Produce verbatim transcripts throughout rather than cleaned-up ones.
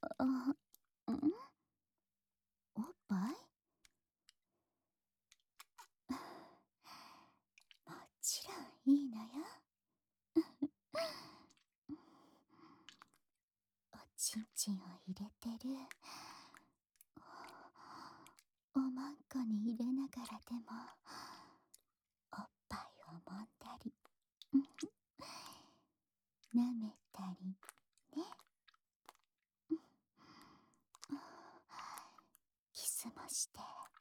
あ、ん？おっぱい？もちろんいいのよ。おちんちんを入れてる。おまんこに入れながらでもおっぱいを揉んだり舐めたりね。キスもして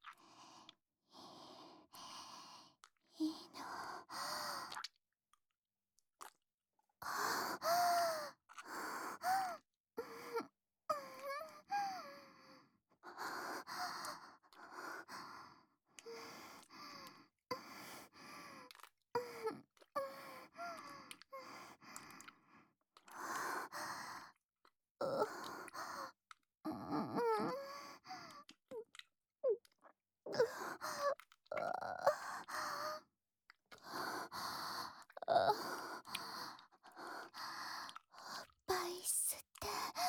いいの。おっぱい吸って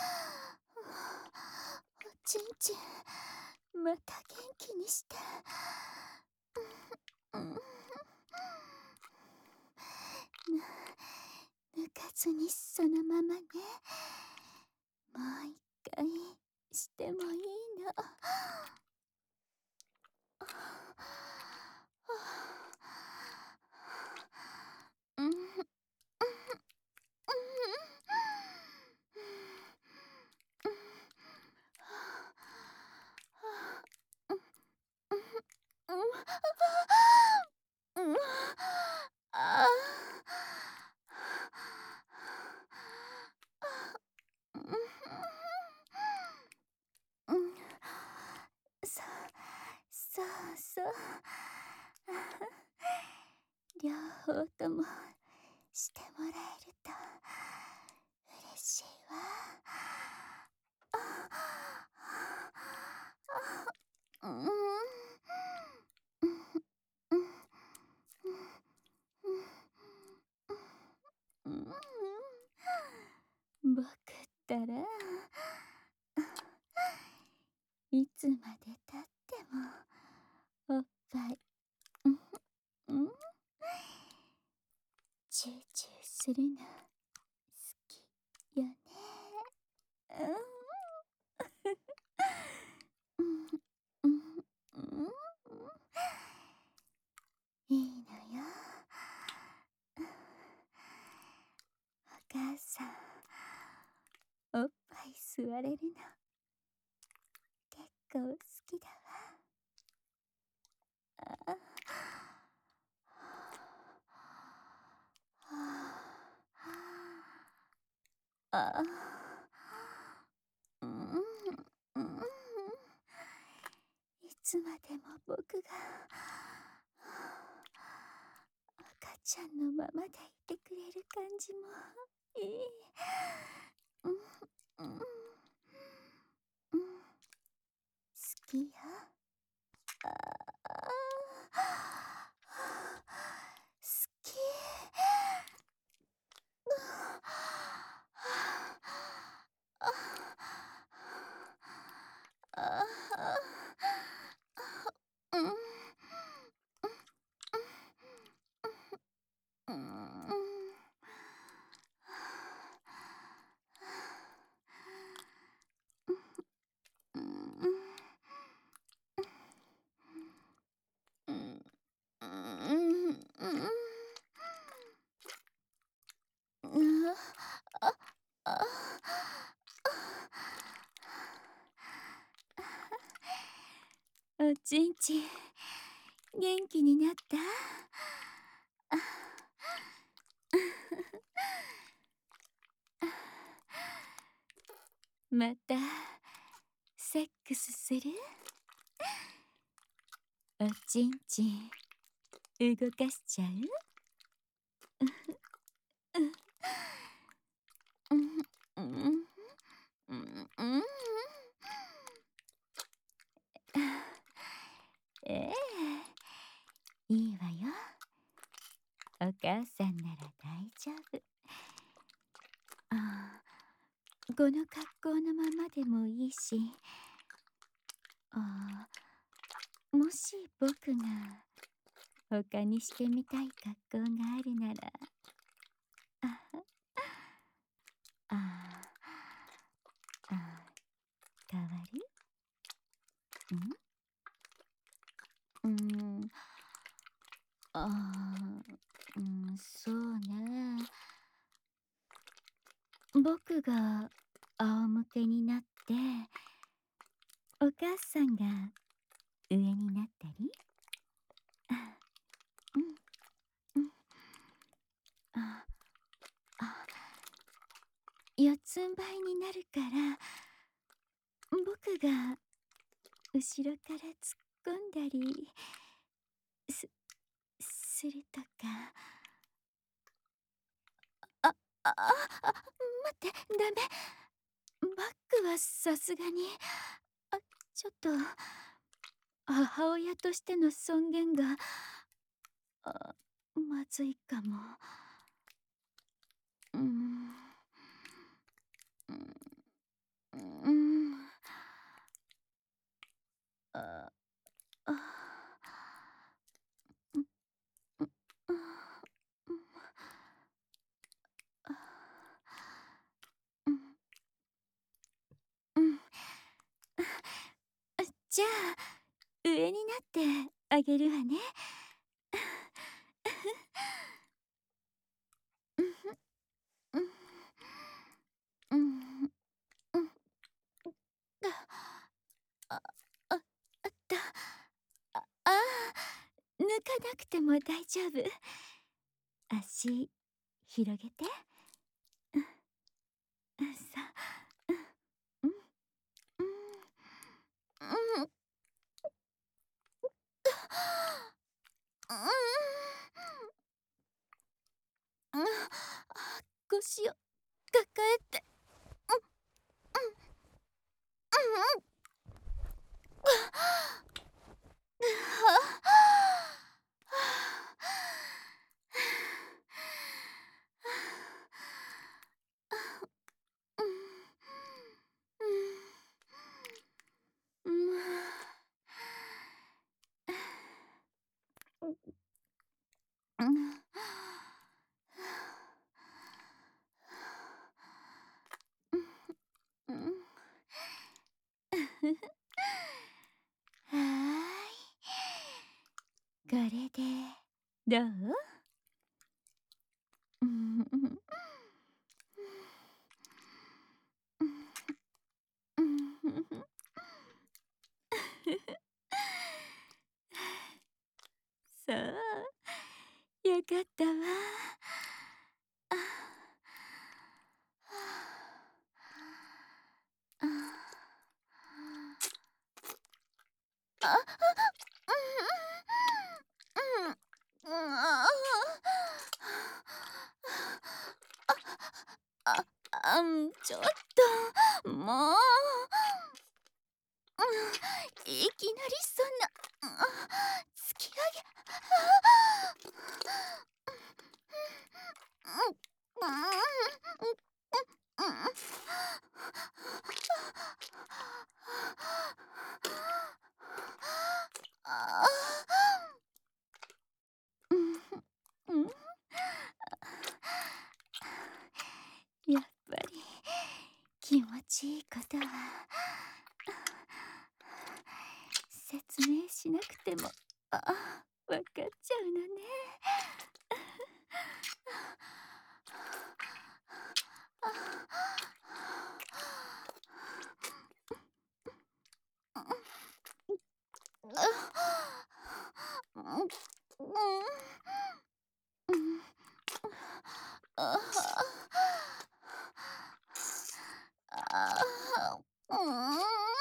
おちんちんまた元気にして。ぬかずにそのままね。もう一回してもいいの。うんあうんそうそうそう両方ともしてもらえると嬉しいわ。うん僕ったらいつまでたってもおっぱいうんチューチューするの好きよね。うんうんうんいいのよ。お母さんおっぱい吸われるの結構好きだわ。あうんうんいつまでも僕が赤ちゃんのままでいてくれる感じもいい。うんうんうん好きよ。あ好き。うんうんおちんちん元気になった？またセックスする？おちんちん動かしちゃう？うんうんうんうんええいいわよ。お母さんなら大丈夫。あこの格好のままでもいいし、ああ、もし僕が他にしてみたい格好があるなら、ああ、ああ、変わる？ん？うーん、ああ、うん、そうね。僕が仰向けになって、お母さんが上になったり、あ、うん、うん、あ、あ、四つん這いになるから、僕が後ろから突っ込んだりすするとか。あ、あ、あ、あ、待って、ダメ。バッグはさすがに、あ、ちょっと、母親としての尊厳が、あ、まずいかも。うーん。うーん。うーん。あ、あ、うん、う、あ、うん、あ、うん、うん。あ、じゃあ、上になってあげるわね。うん、ふん、うん、うん、うん、だ、あ、あ、あった。あ、ああ、抜かなくても大丈夫。足、広げて。うん、うん、さ、うん、うん、うん、うん、うん、あ、腰を抱えて。うん、うん、うん、うん。うん、うん。うん。はーい。これでどう？うん、うん、うん。そう、よかったわ。あ、あ、あ、あ、うん、うん、うん、ああ、あ、ん、ちょっと、もう、うん、いきなりそんな、あ、突き上げ、あ、うん、うん、うん、うん、うん、ああ、うん、うん、やっぱり気持ちいいことは説明しなくても、あ、わかっちゃうのね。うん、うん、うん、ああ、うん。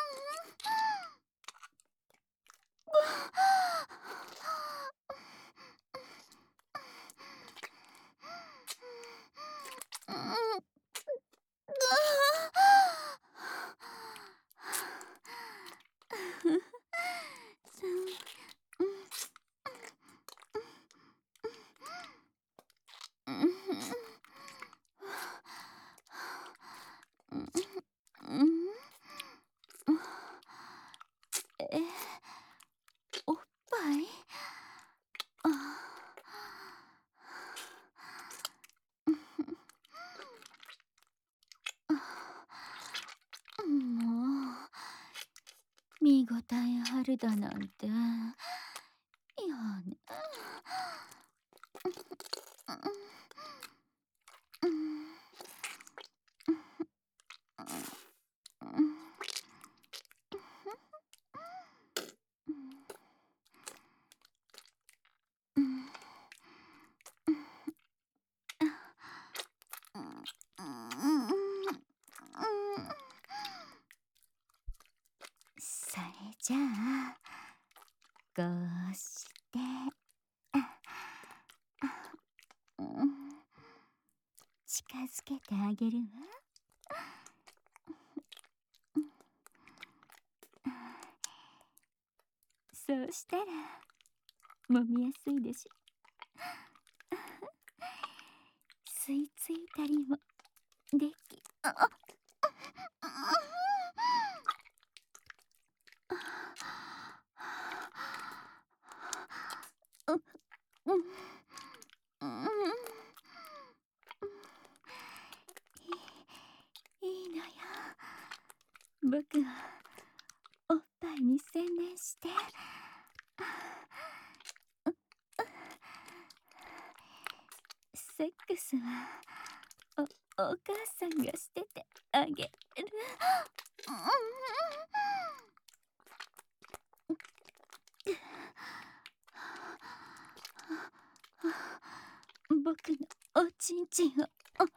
うん。 見応えあるだなんて。いやね。うん。それじゃあ、こうして、うん、近づけてあげるわ。そうしたら揉みやすいでしょ。吸い付いたりもでき、ああ、う、うん、うん、いいいのよ。僕はおっぱいに専念して、セックスはおお母さんがしててあげる。僕のおちんちんを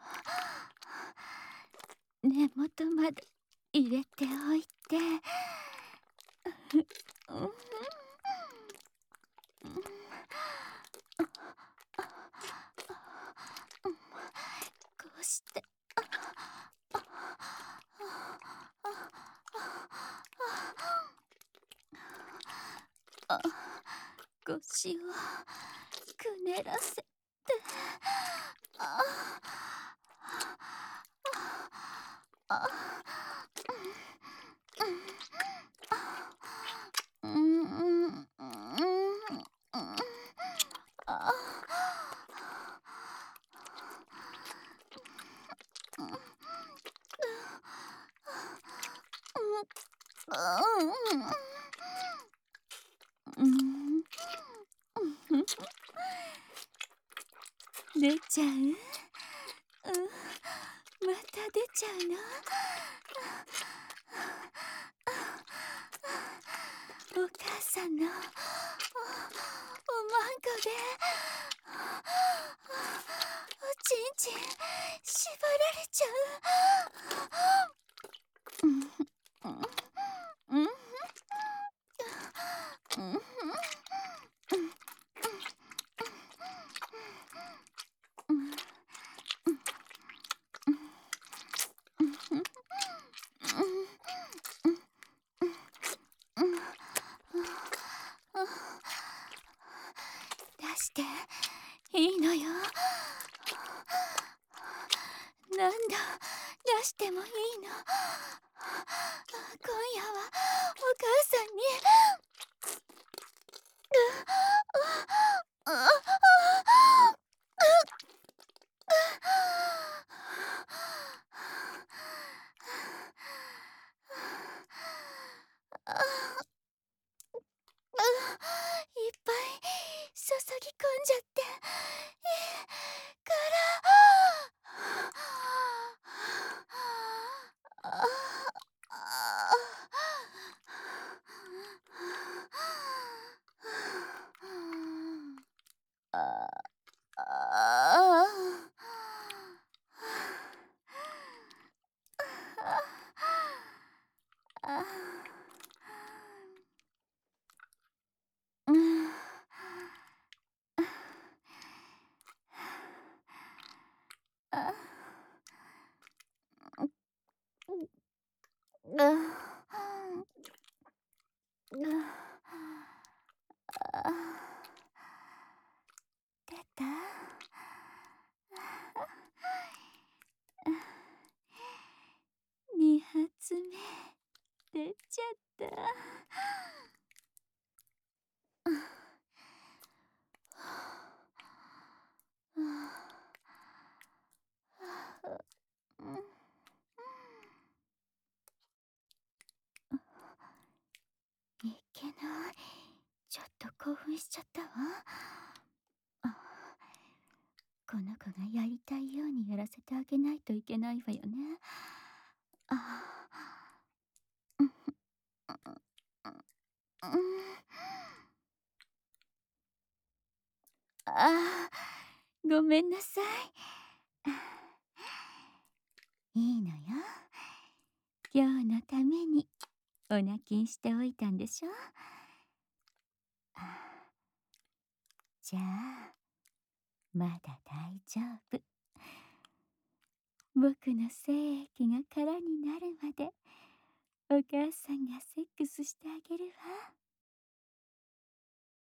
根元まで入れておいて、こうして腰をくねらせて、ああうんうんうんあうん出ちゃう、うん、また出ちゃうの。お母さんのおおまんこでおちんちん縛られちゃう。うんうんうん出していいのよ。何度出してもいいの。今夜はお母さんにいっぱい注ぎ込んじゃって、いい出た？二発目出ちゃった。 奮しちゃったわ。あ、この子がやりたいようにやらせてあげないといけないわよね。ああ、うん、うん、うん。ああ、ごめんなさい。いいのよ。今日のためにお泣きしておいたんでしょ。あ、じゃあ、まだ大丈夫。僕の精液が空になるまでお母さんがセックスしてあげるわ。